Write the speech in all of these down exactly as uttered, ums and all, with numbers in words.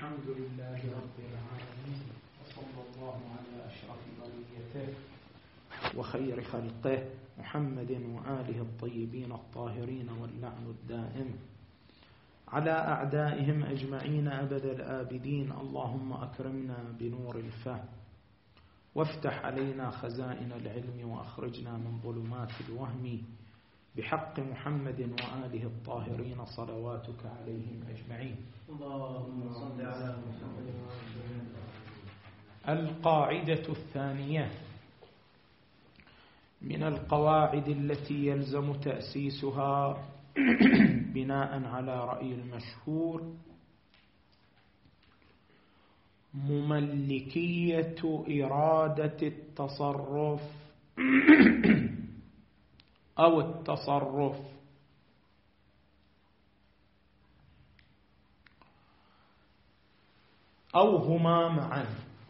الحمد لله رب العالمين، وصلى الله على أشرف بريته وخير خلقه محمد وآله الطيبين الطاهرين، واللعن الدائم على أعدائهم أجمعين أبد الآبدين. اللهم أكرمنا بنور الفهم، وافتح علينا خزائن العلم، وأخرجنا من ظلمات الوهم، بحق محمد وآله الطاهرين صلواتك عليهم أجمعين. اللهم صل على محمد. القاعدة الثانية من القواعد التي يلزم تأسيسها بناء على رأي المشهور: مملكية إرادة التصرف أو التصرف، أو هما معا.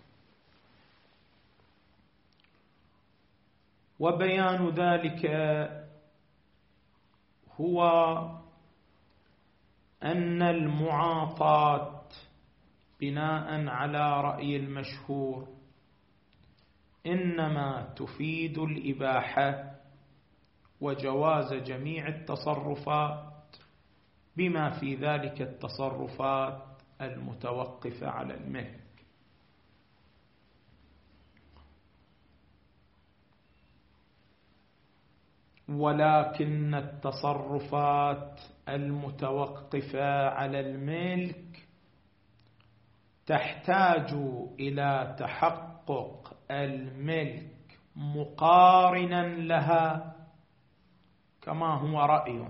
وبيان ذلك هو أن المعاطاة بناء على رأي المشهور إنما تفيد الإباحة وجواز جميع التصرفات، بما في ذلك التصرفات المتوقفة على الملك. ولكن التصرفات المتوقفة على الملك تحتاج إلى تحقق الملك مقارنا لها كما هو رأي،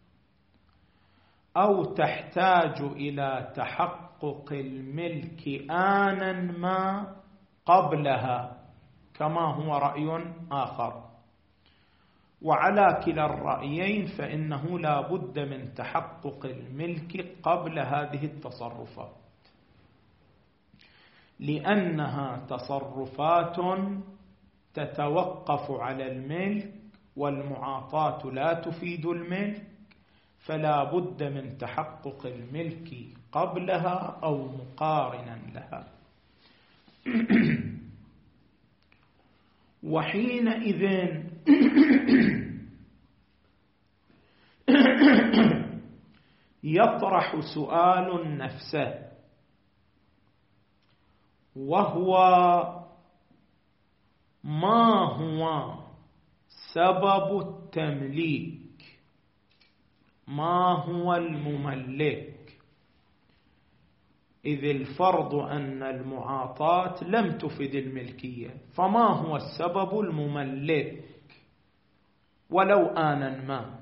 أو تحتاج إلى تحقق الملك آنا ما قبلها كما هو رأي آخر. وعلى كلا الرأيين فإنه لا بد من تحقق الملك قبل هذه التصرفات، لأنها تصرفات تتوقف على الملك، والمعاطاة لا تفيد الملك، فلا بد من تحقق الملك قبلها أو مقارنا لها. وحينئذ يطرح سؤال نفسه، وهو: ما هو سبب التمليك؟ ما هو المملك؟ إذ الفرض أن المعاطاة لم تفد الملكية، فما هو السبب المملك ولو آنا ما؟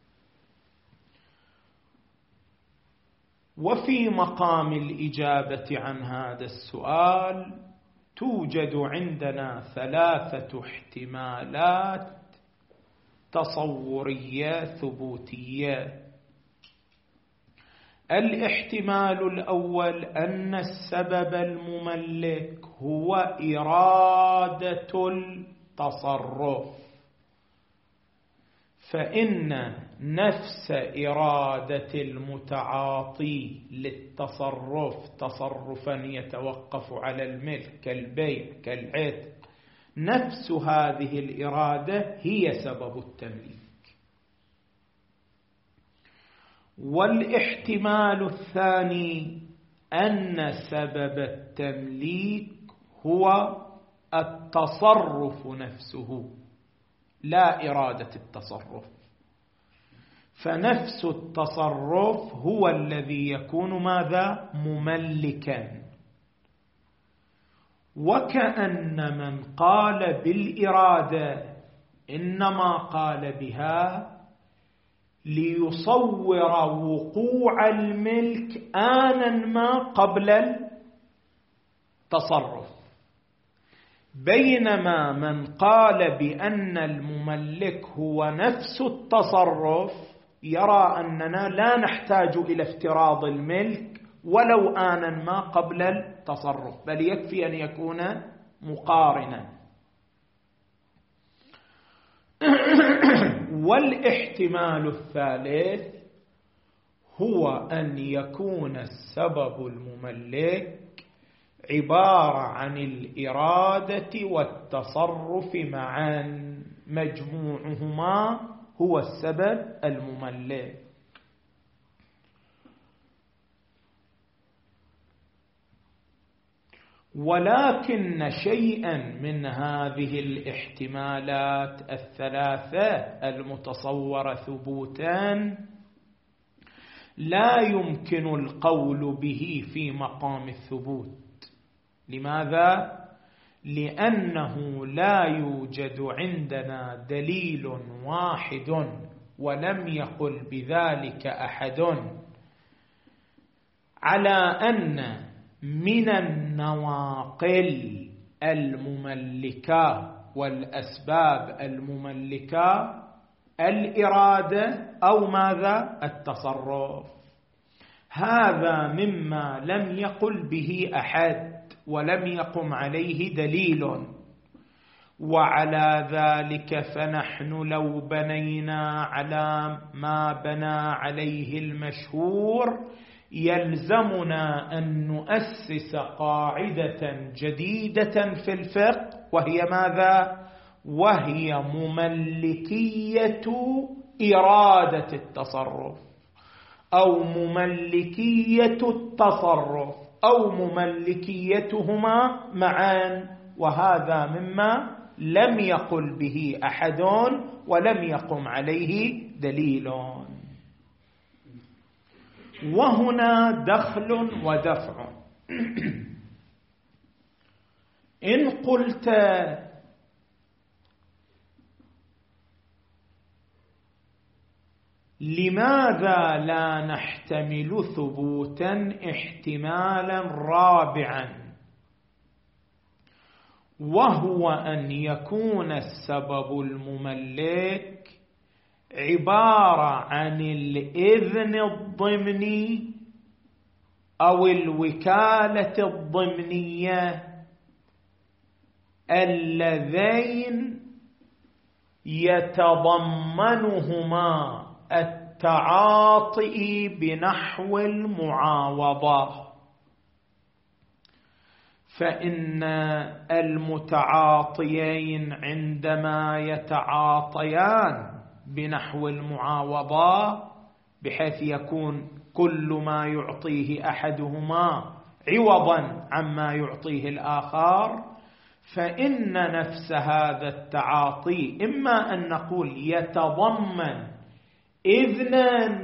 وفي مقام الإجابة عن هذا السؤال توجد عندنا ثلاثة احتمالات تصورية ثبوتية. الاحتمال الأول أن السبب المملك هو إرادة التصرف، فإن نفس إرادة المتعاطي للتصرف تصرفا يتوقف على الملك كالبيع كالعتق، نفس هذه الإرادة هي سبب التمليك. والاحتمال الثاني أن سبب التمليك هو التصرف نفسه لا إرادة التصرف، فنفس التصرف هو الذي يكون ماذا؟ مملكا. وكأن من قال بالإرادة إنما قال بها ليصور وقوع الملك آنا ما قبل التصرف، بينما من قال بأن المملك هو نفس التصرف يرى أننا لا نحتاج إلى افتراض الملك ولو آنا ما قبل التصرف، بل يكفي أن يكون مقارنا. والاحتمال الثالث هو أن يكون السبب المملك عبارة عن الإرادة والتصرف معا، مجموعهما هو السبب المملك. ولكن شيئا من هذه الاحتمالات الثلاثة المتصورة ثبوتا لا يمكن القول به في مقام الثبوت. لماذا؟ لأنه لا يوجد عندنا دليل واحد ولم يقل بذلك أحد على أن من النواقل المملكة والأسباب المملكة الإرادة أو ماذا؟ التصرف. هذا مما لم يقل به أحد ولم يقم عليه دليل. وعلى ذلك فنحن لو بنينا على ما بنى عليه المشهور يلزمنا أن نؤسس قاعدة جديدة في الفقه، وهي ماذا؟ وهي مملكية إرادة التصرف أو مملكية التصرف أو مملكيتهما معا، وهذا مما لم يقل به أحد ولم يقم عليه دليل. وهنا دخل ودفع. إن قلت لماذا لا نحتمل ثبوتا احتمالا رابعا، وهو أن يكون السبب المملك عبارة عن الإذن الضمني أو الوكالة الضمنية اللذين يتضمنهما التعاطي بنحو المعاوضة. فإن المتعاطيين عندما يتعاطيان بنحو المعاوضة بحيث يكون كل ما يعطيه أحدهما عوضا عما يعطيه الآخر، فإن نفس هذا التعاطي إما أن نقول يتضمن إذنا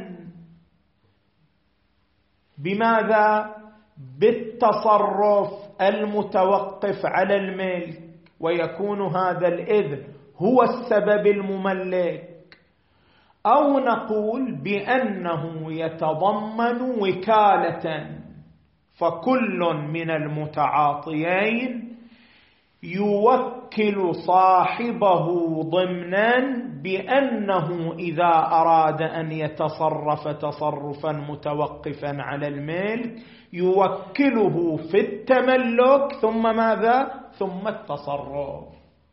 بماذا؟ بالتصرف المتوقف على الملك، ويكون هذا الإذن هو السبب المملك، أو نقول بأنه يتضمن وكالة، فكل من المتعاطيين يوكل صاحبه ضمنا بأنه إذا أراد أن يتصرف تصرفا متوقفا على الملك يوكله في التملك ثم ماذا؟ ثم التصرف.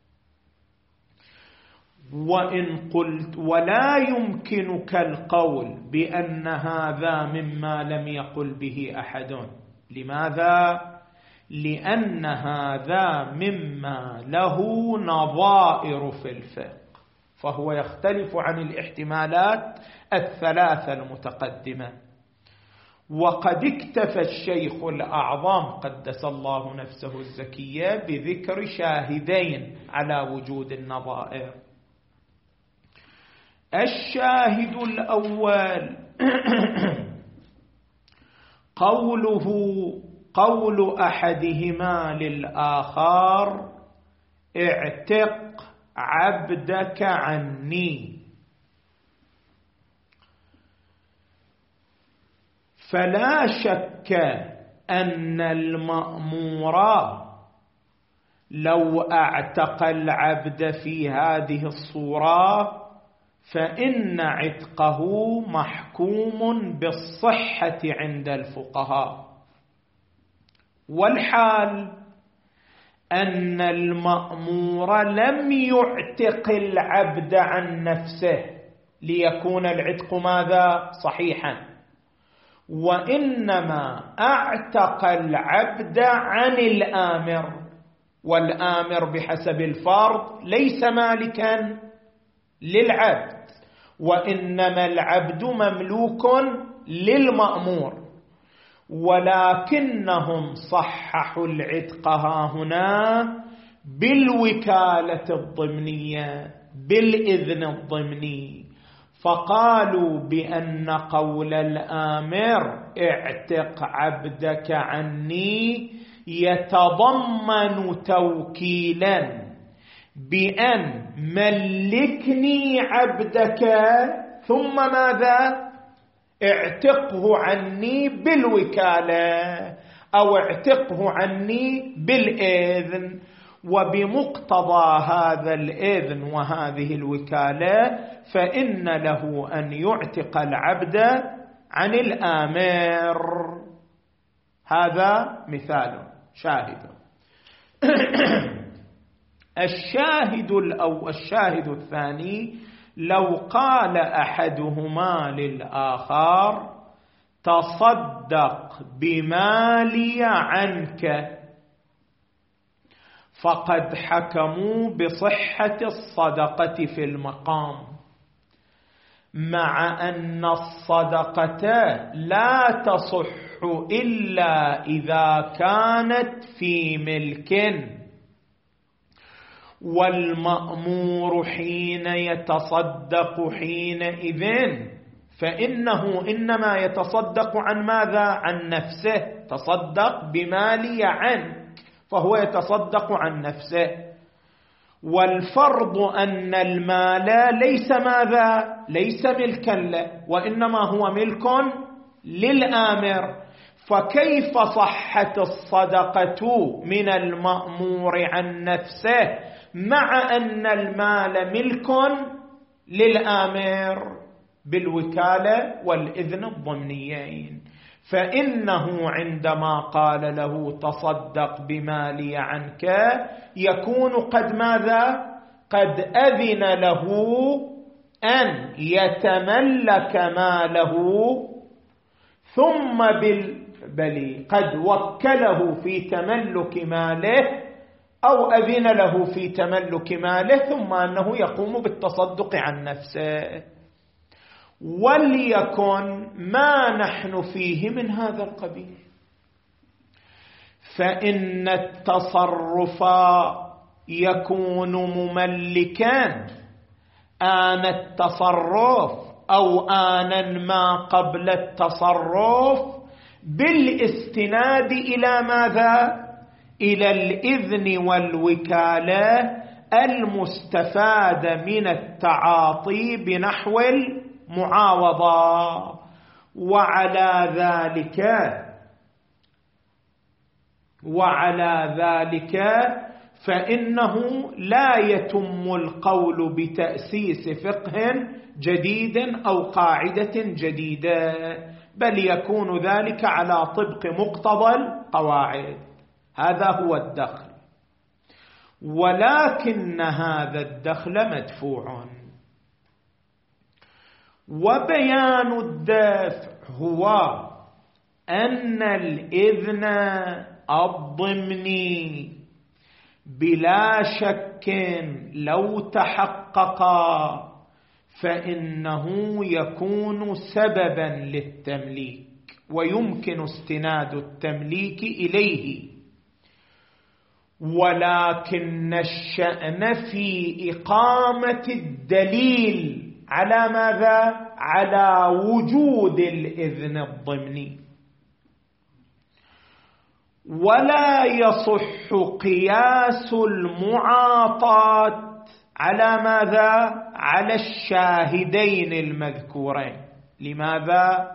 وإن قلت ولا يمكنك القول بأن هذا مما لم يقل به أحد. لماذا؟ لأن هذا مما له نظائر في الفقه، فهو يختلف عن الاحتمالات الثلاثة المتقدمة. وقد اكتفى الشيخ الأعظم قدس الله نفسه الزكية بذكر شاهدين على وجود النظائر. الشاهد الأول قوله قول أحدهما للآخر اعتق عبدك عني، فلا شك أن المأمور لو اعتق العبد في هذه الصورة فإن عتقه محكوم بالصحة عند الفقهاء، والحال أن المأمور لم يعتق العبد عن نفسه ليكون العتق ماذا؟ صحيحا، وإنما أعتق العبد عن الآمر، والآمر بحسب الفرض ليس مالكا للعبد، وإنما العبد مملوك للمأمور، ولكنهم صححوا العتق هنا بالوكالة الضمنية بالإذن الضمني، فقالوا بأن قول الآمر اعتق عبدك عني يتضمن توكيلا بأن ملكني عبدك ثم ماذا؟ اعتقه عني بالوكالة أو اعتقه عني بالإذن، وبمقتضى هذا الإذن وهذه الوكالة فإن له أن يعتق العبد عن الآمر. هذا مثال شاهد. الشاهد أو الشاهد الثاني: لو قال أحدهما للآخر تصدق بمالي عنك، فقد حكموا بصحة الصدقة في المقام، مع أن الصدقة لا تصح إلا إذا كانت في ملك، والمأمور حين يتصدق حينئذ فإنه إنما يتصدق عن ماذا؟ عن نفسه. تصدق بمالي عنك، فهو يتصدق عن نفسه. والفرض أن المال ليس ماذا؟ ليس ملكا له، وإنما هو ملك للآمر، فكيف صحت الصدقة من المأمور عن نفسه مع أن المال ملك للآمر؟ بالوكالة والإذن الضمنيين. فإنه عندما قال له تصدق بمالي عنك يكون قد ماذا؟ قد أذن له أن يتملك ماله، ثم بل قد وكله في تملك ماله أو أذن له في تملك ماله، ثم أنه يقوم بالتصدق عن نفسه. وليكن ما نحن فيه من هذا القبيل، فإن التصرف يكون مملكا آن التصرف أو آنا ما قبل التصرف بالاستناد إلى ماذا؟ إلى الإذن والوكالة المستفادة من التعاطي بنحو معاوضة. وعلى ذلك وعلى ذلك فإنه لا يتم القول بتأسيس فقه جديد أو قاعدة جديدة، بل يكون ذلك على طبق مقتضى القواعد. هذا هو الدخل، ولكن هذا الدخل مدفوع. وبيان الدافع هو أن الإذن الضمني بلا شك لو تحقق فإنه يكون سببا للتمليك، ويمكن استناد التمليك إليه، ولكن الشأن في إقامة الدليل على ماذا؟ على وجود الإذن الضمني. ولا يصح قياس المعاطاة على ماذا؟ على الشاهدين المذكورين. لماذا؟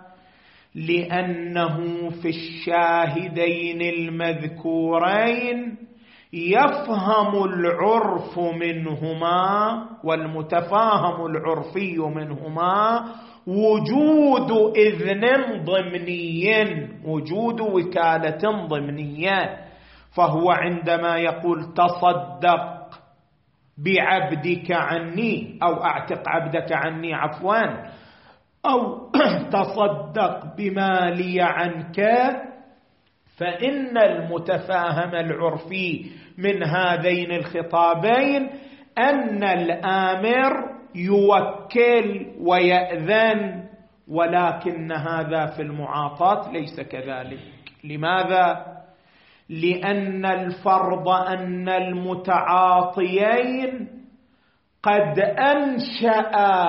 لأنه في الشاهدين المذكورين يفهم العرف منهما والمتفاهم العرفي منهما وجود إذن ضمني، وجود وكالة ضمنية. فهو عندما يقول تصدق بعبدك عني أو أعتق عبدك عني عفوا، أو تصدق بمالي عنك، فإن المتفاهم العرفي من هذين الخطابين أن الآمر يوكل ويأذن، ولكن هذا في المعاطاة ليس كذلك. لماذا؟ لأن الفرض أن المتعاطيين قد أنشأ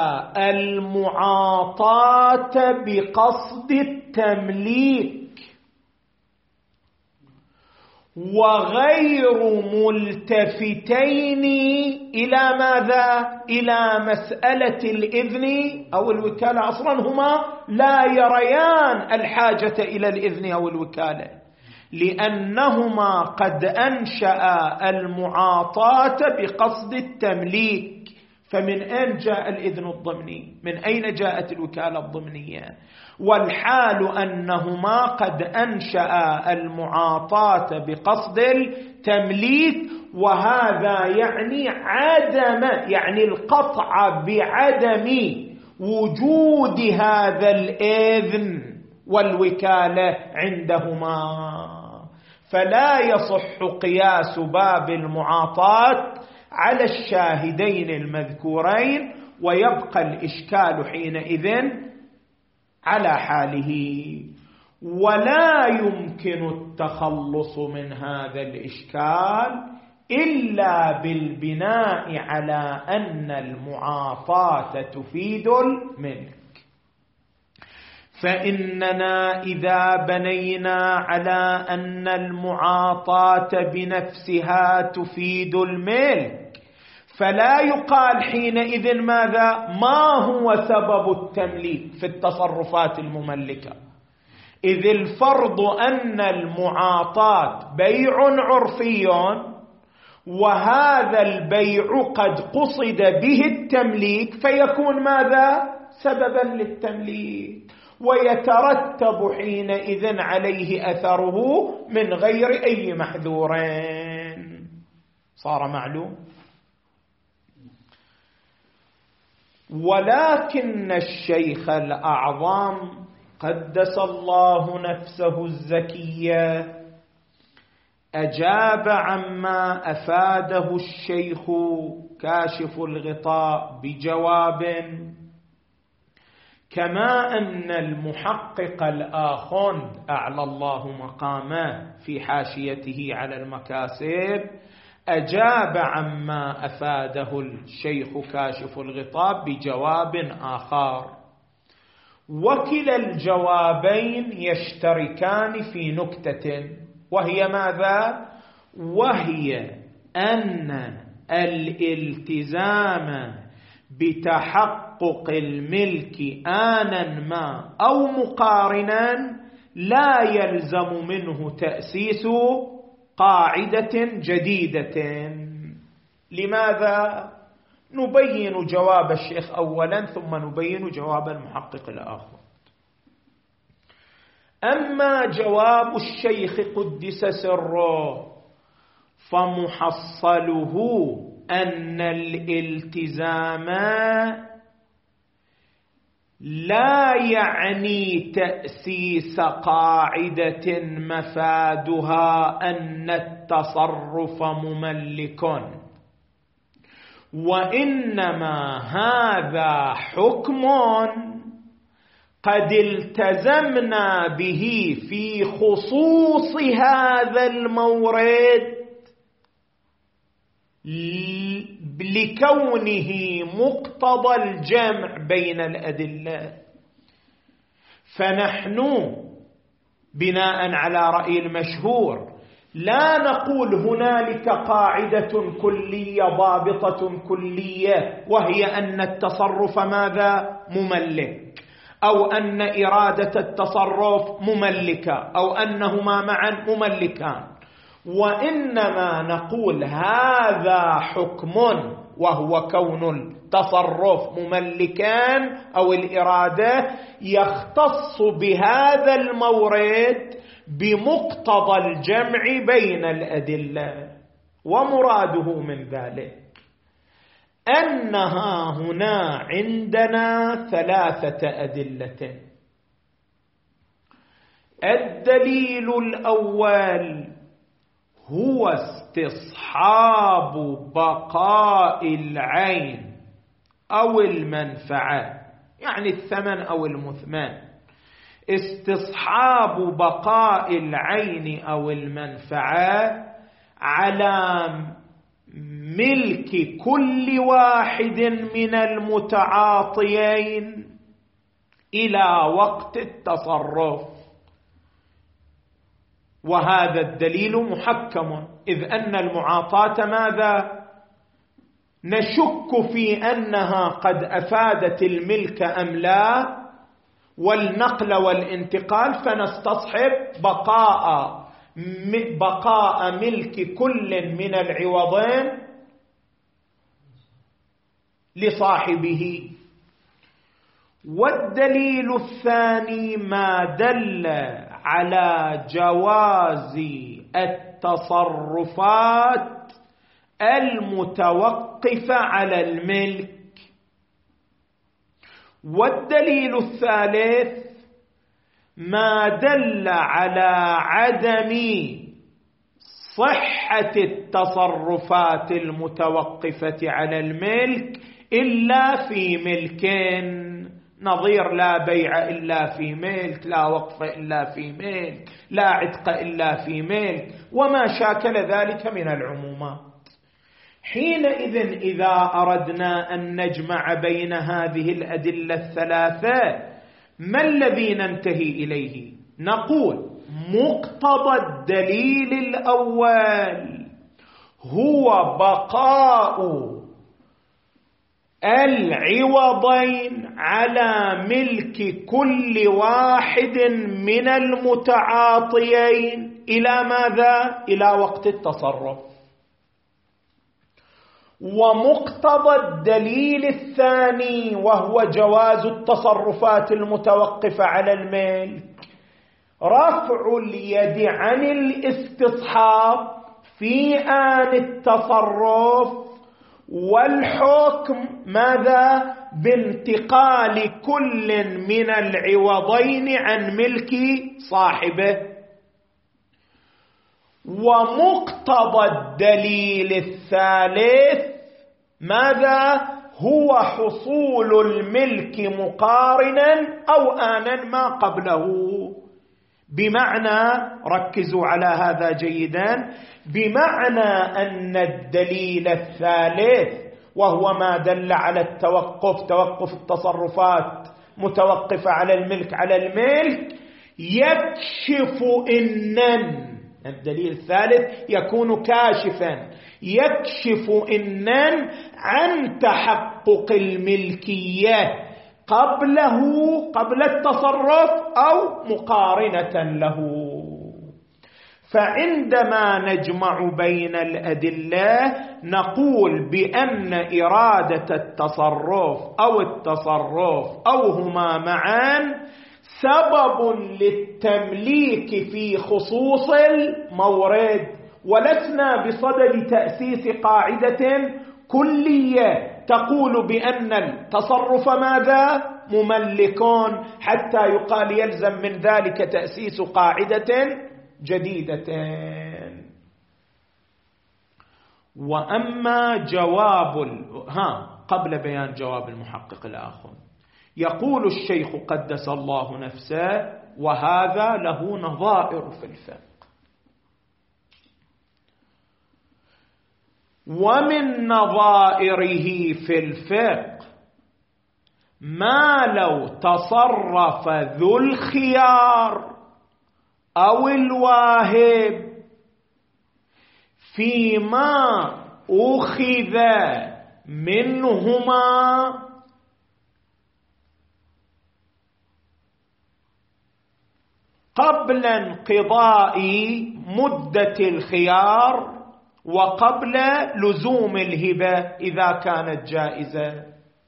المعاطاة بقصد التمليك، وغير ملتفتين إلى ماذا؟ إلى مسألة الإذن أو الوكالة. أصلا هما لا يريان الحاجة إلى الإذن أو الوكالة، لأنهما قد أنشأ المعاطاة بقصد التمليك. فمن أين جاء الإذن الضمني؟ من أين جاءت الوكالة الضمنية؟ والحال أنهما قد أنشأ المعاطاة بقصد التمليك، وهذا يعني عدم يعني القطع بعدم وجود هذا الإذن والوكالة عندهما. فلا يصح قياس باب المعاطاة على الشاهدين المذكورين، ويبقى الإشكال حينئذ على حاله. ولا يمكن التخلص من هذا الإشكال إلا بالبناء على أن المعاطاة تفيد الملك. فإننا إذا بنينا على أن المعاطاة بنفسها تفيد الملك، فلا يقال حينئذ ماذا؟ ما هو سبب التمليك في التصرفات المملكة؟ إذ الفرض أن المعاطاة بيع عرفي، وهذا البيع قد قصد به التمليك، فيكون ماذا؟ سببا للتمليك، ويترتب حينئذ عليه أثره من غير أي محذورين. صار معلوم؟ ولكن الشيخ الأعظم قدس الله نفسه الزكية أجاب عما أفاده الشيخ كاشف الغطاء بجواب، كما أن المحقق الآخوند أعلى الله مقامه في حاشيته على المكاسب أجاب عما أفاده الشيخ كاشف الغطاء بجواب آخر، وكلا الجوابين يشتركان في نكتة، وهي ماذا؟ وهي أن الالتزام بتحقق الملك آنا ما أو مقارنا لا يلزم منه تأسيس قاعدة جديدة. لماذا؟ نبين جواب الشيخ أولا ثم نبين جواب المحقق الآخر. أما جواب الشيخ قدس سره فمحصله أن الالتزام لا يعني تأسيس قاعدة مفادها أن التصرف مملك، وإنما هذا حكم قد التزمنا به في خصوص هذا المورد لكونه مقتضى الجمع بين الأدلة. فنحن بناء على رأي المشهور لا نقول هنالك قاعدة كلية ضابطة كلية وهي أن التصرف ماذا؟ مملك، أو أن إرادة التصرف مملكة، أو أنهما معا مملكان، وإنما نقول هذا حكم وهو كون التصرف مملكان أو الإرادة يختص بهذا المورد بمقتضى الجمع بين الأدلة. ومراده من ذلك أنها هنا عندنا ثلاثة أدلة. الدليل الأول هو استصحاب بقاء العين أو المنفعة، يعني الثمن أو المثمن، استصحاب بقاء العين أو المنفعة على ملك كل واحد من المتعاطيين إلى وقت التصرف. وهذا الدليل محكم، إذ أن المعاطاة ماذا؟ نشك في أنها قد أفادت الملك أم لا، والنقل والانتقال، فنستصحب بقاء بقاء ملك كل من العوضين لصاحبه. والدليل الثاني ما دل على جواز التصرفات المتوقفة على الملك. والدليل الثالث ما دل على عدم صحة التصرفات المتوقفة على الملك إلا في ملكين، نظير لا بيع إلا في ملك، لا وقف إلا في ملك، لا عتق إلا في ملك، وما شاكل ذلك من العمومات. حينئذ إذا أردنا أن نجمع بين هذه الأدلة الثلاثة، ما الذي ننتهي إليه؟ نقول مقتضى الدليل الأول هو بقاء العوضين على ملك كل واحد من المتعاطيين إلى ماذا؟ إلى وقت التصرف. ومقتضى الدليل الثاني وهو جواز التصرفات المتوقفة على الملك رفع اليد عن الاستصحاب في آن التصرف، والحكم ماذا؟ بانتقال كل من العوضين عن ملك صاحبه. ومقتضى الدليل الثالث ماذا؟ هو حصول الملك مقارنا أو آنا ما قبله. بمعنى، ركزوا على هذا جيدا، بمعنى أن الدليل الثالث وهو ما دل على التوقف، توقف التصرفات متوقفة على الملك على الملك، يكشف إنن، الدليل الثالث يكون كاشفا، يكشف إنن عن تحقق الملكية قبله، قبل التصرف، أو مقارنة له. فعندما نجمع بين الأدلة نقول بأن إرادة التصرف أو التصرف أو هما معا سبب للتمليك في خصوص المورد، ولسنا بصدد تأسيس قاعدة كلية تقول بأن التصرف ماذا؟ مملكون، حتى يقال يلزم من ذلك تأسيس قاعدة جديدة. وأما جواب ال... ها قبل بيان جواب المحقق الآخر، يقول الشيخ قدس الله نفسه: وهذا له نظائر في الفقه. ومن نظائره في الفقه ما لو تصرف ذو الخيار أو الواهب فيما أخذ منهما قبل انقضاء مدة الخيار وقبل لزوم الهبة إذا كانت جائزة،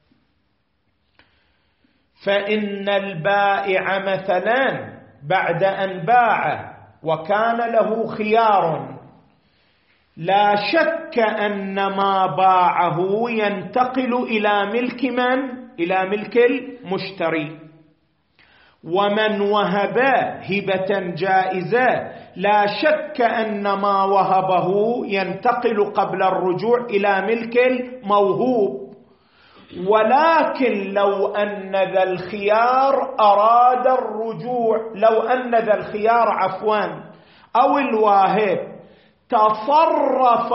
فإن البائع مثلا بعد أن باع وكان له خيار لا شك أن ما باعه ينتقل إلى ملك من؟ إلى ملك المشتري. ومن وهب هبة جائزة لا شك أن ما وهبه ينتقل قبل الرجوع إلى ملك الموهوب. ولكن لو أن ذا الخيار أراد الرجوع، لو أن ذا الخيار عفوا أو الواهب تصرف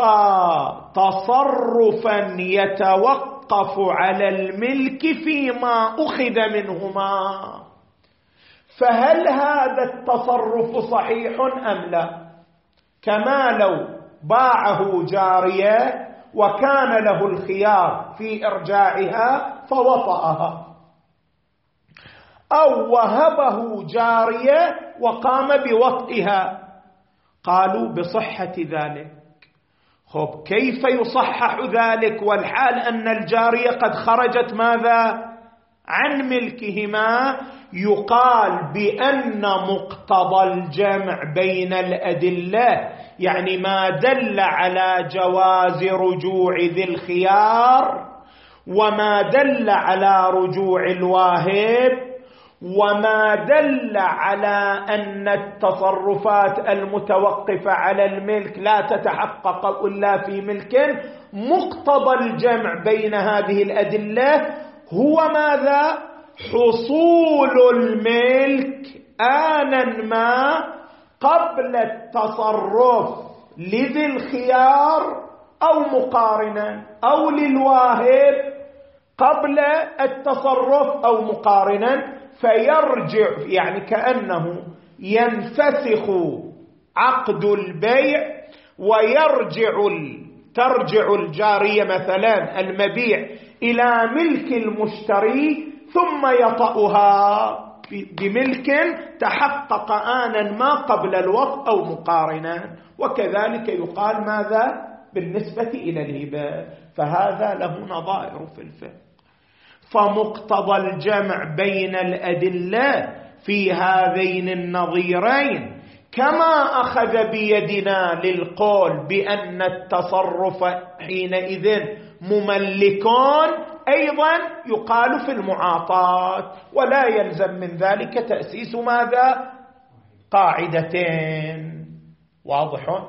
تصرفا يتوقف على الملك فيما أخذ منهما، فهل هذا التصرف صحيح أم لا؟ كما لو باعه جارية وكان له الخيار في إرجاعها فوطأها، أو وهبه جارية وقام بوطئها، قالوا بصحة ذلك. خب كيف يصحح ذلك والحال أن الجارية قد خرجت ماذا؟ عن ملكهما. يقال بأن مقتضى الجمع بين الأدلة، يعني ما دل على جواز رجوع ذي الخيار وما دل على رجوع الواهب وما دل على أن التصرفات المتوقفة على الملك لا تتحقق إلا في ملك، مقتضى الجمع بين هذه الأدلة هو ماذا؟ حصول الملك آنا ما قبل التصرف لذي الخيار أو مقارنا، أو للواهب قبل التصرف أو مقارنا، فيرجع يعني كأنه ينفسخ عقد البيع ويرجع ترجع الجارية مثلا المبيع إلى ملك المشتري ثم يطأها بملك تحقق آنا ما قبل الوطء أو مقارنا. وكذلك يقال ماذا بالنسبة إلى الهبة، فهذا له نظائر في الفقه. فمقتضى الجمع بين الأدلة في هذين النظيرين كما أخذ بيدنا للقول بأن التصرف حينئذ مملكون، أيضا يقال في المعاطاة، ولا يلزم من ذلك تأسيس ماذا؟ قاعدتين. واضح؟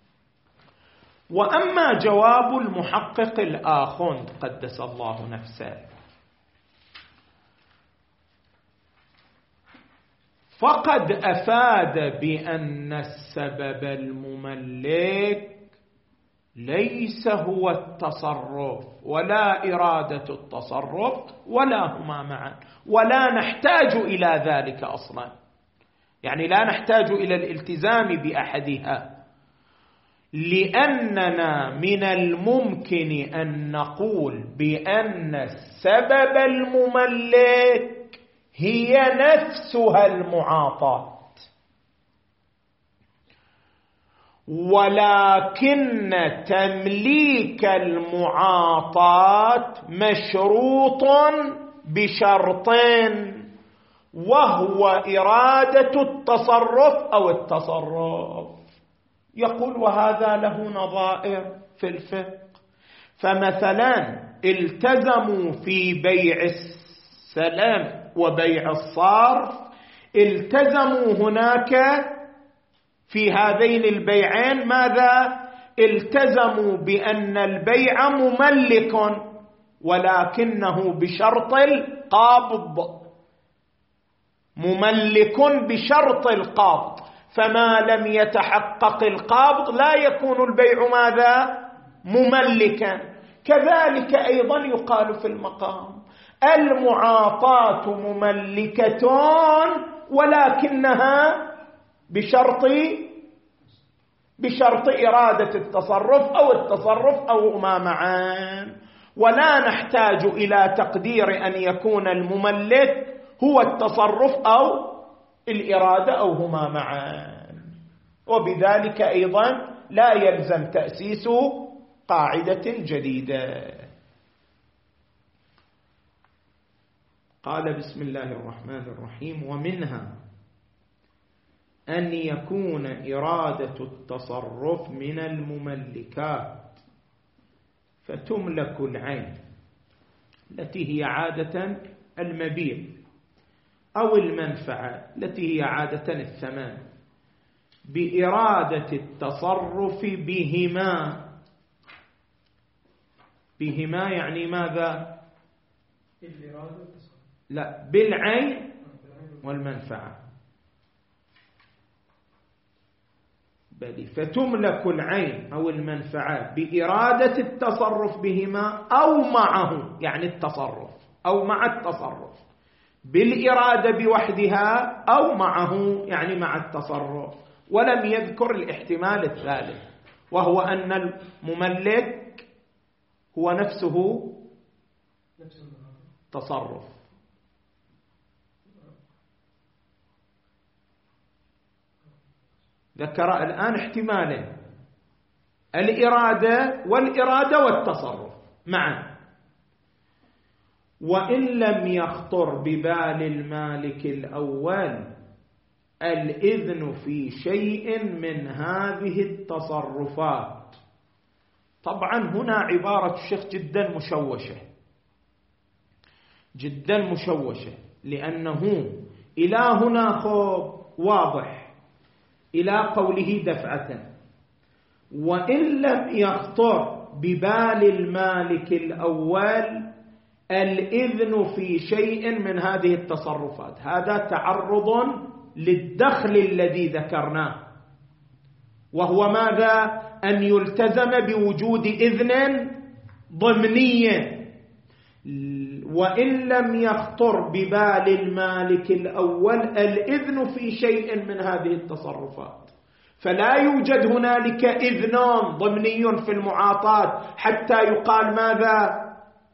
وأما جواب المحقق الآخوند قدس الله نفسه فقد أفاد بأن السبب المملك ليس هو التصرف ولا إرادة التصرف ولا هما معا، ولا نحتاج إلى ذلك أصلا، يعني لا نحتاج إلى الالتزام بأحدها، لأننا من الممكن أن نقول بأن السبب المملك هي نفسها المعاطاة، ولكن تمليك المعاطاة مشروط بشرطين، وهو إرادة التصرف أو التصرف. يقول وهذا له نظائر في الفقه. فمثلا التزموا في بيع السلام وبيع الصرف، التزموا هناك في هذين البيعين ماذا؟ التزموا بأن البيع مملك ولكنه بشرط القبض، مملك بشرط القبض، فما لم يتحقق القبض لا يكون البيع ماذا؟ مملكا. كذلك أيضا يقال في المقام المعاطاة مملكة ولكنها بشرط بشرط إرادة التصرف أو التصرف أو هما معا، ولا نحتاج إلى تقدير أن يكون المملك هو التصرف أو الإرادة أو هما معا. وبذلك أيضا لا يلزم تأسيس قاعدة جديدة. قال بسم الله الرحمن الرحيم: ومنها أن يكون إرادة التصرف من المملكات، فتملك العين التي هي عادة المبيع، أو المنفعة التي هي عادة الثمن، بإرادة التصرف بهما. بهما يعني ماذا؟ لا، بالعين والمنفعة. بل فتملك العين أو المنفعة بإرادة التصرف بهما أو معه، يعني التصرف أو مع التصرف، بالإرادة بوحدها أو معه يعني مع التصرف. ولم يذكر الاحتمال الثالث، وهو أن المملك هو نفسه تصرف. ذكر الآن احتمالين: الإرادة والإرادة والتصرف معا. وإن لم يخطر ببال المالك الأول الإذن في شيء من هذه التصرفات. طبعا هنا عبارة الشيخ جدا مشوشة جدا مشوشة، لأنه إلى هنا خب واضح إلى قوله دفعة: وإن لم يخطر ببال المالك الأول الإذن في شيء من هذه التصرفات. هذا تعرض للدخل الذي ذكرناه، وهو ماذا؟ أن يلتزم بوجود إذن ضمني. وإن لم يخطر ببال المالك الأول الإذن في شيء من هذه التصرفات، فلا يوجد هنالك إذن ضمني في المعاطاة حتى يقال ماذا؟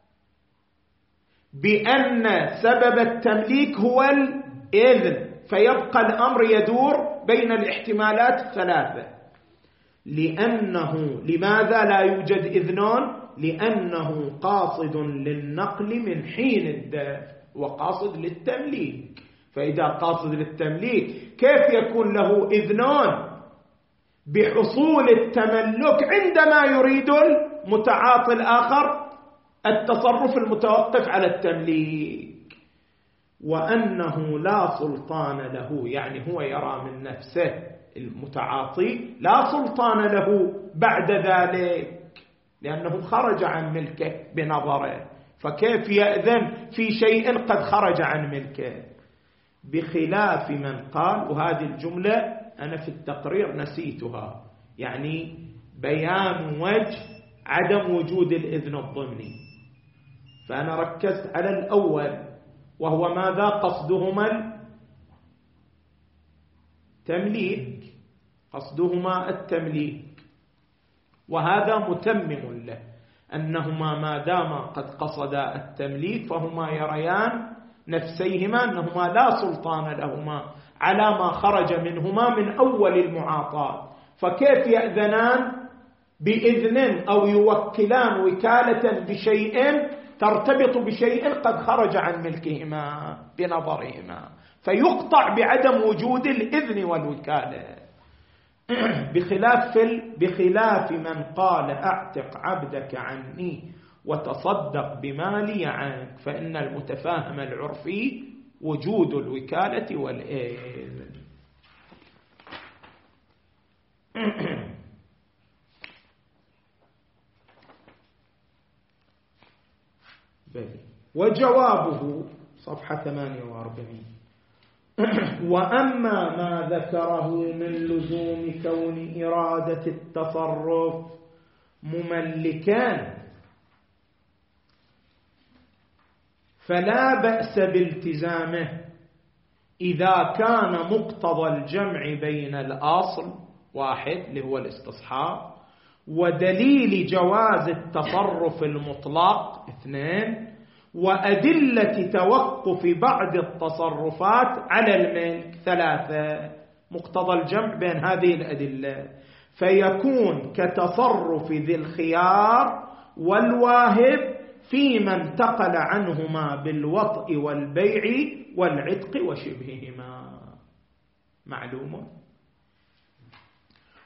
بأن سبب التمليك هو الإذن، فيبقى الأمر يدور بين الاحتمالات الثلاثة. لأنه لماذا لا يوجد إذن؟ لأنه قاصد للنقل من حين الدفع وقاصد للتمليك. فإذا قاصد للتمليك كيف يكون له إذنان بحصول التملك عندما يريد المتعاطي الآخر التصرف المتوقف على التمليك؟ وأنه لا سلطان له، يعني هو يرى من نفسه المتعاطي لا سلطان له بعد ذلك، لأنه خرج عن ملكه بنظره، فكيف يأذن في شيء قد خرج عن ملكه؟ بخلاف من قال، وهذه الجملة أنا في التقرير نسيتها، يعني بيان وجه عدم وجود الإذن الضمني، فأنا ركزت على الأول وهو ماذا؟ قصدهما التمليك، قصدهما التمليك، وهذا متمم له أنهما ما دام قد قصدا التمليك فهما يريان نفسيهما أنهما لا سلطان لهما على ما خرج منهما من أول المعاطاة، فكيف يأذنان بإذن أو يوكلان وكالة بشيء ترتبط بشيء قد خرج عن ملكهما بنظرهما، فيقطع بعدم وجود الإذن والوكالة. بخلاف بخلاف من قال أعتق عبدك عني وتصدق بمالي عنك، فإن المتفاهم العرفي وجود الوكالة والإذن. وجوابه صفحة ثمانية وأربعين: وأما ما ذكره من لزوم كون إرادة التصرف مملكان فلا بأس بالتزامه إذا كان مقتضى الجمع بين الأصل واحد اللي هو الاستصحاب ودليل جواز التصرف المطلق اثنين، وأدلة توقف بعض التصرفات على الملك ثلاثة. مقتضى الجمع بين هذه الأدلة فيكون كتصرف ذي الخيار والواهب فيما انتقل عنهما بالوطء والبيع والعتق وشبههما. معلوم؟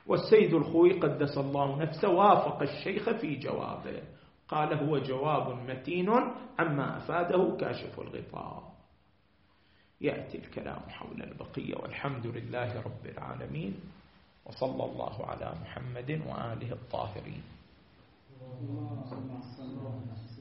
والسيد الخوي قدس الله نفسه وافق الشيخ في جوابه، قال هو جواب متين عما أفاده كاشف الغطاء. يأتي الكلام حول البقية، والحمد لله رب العالمين، وصلى الله على محمد وآله الطاهرين.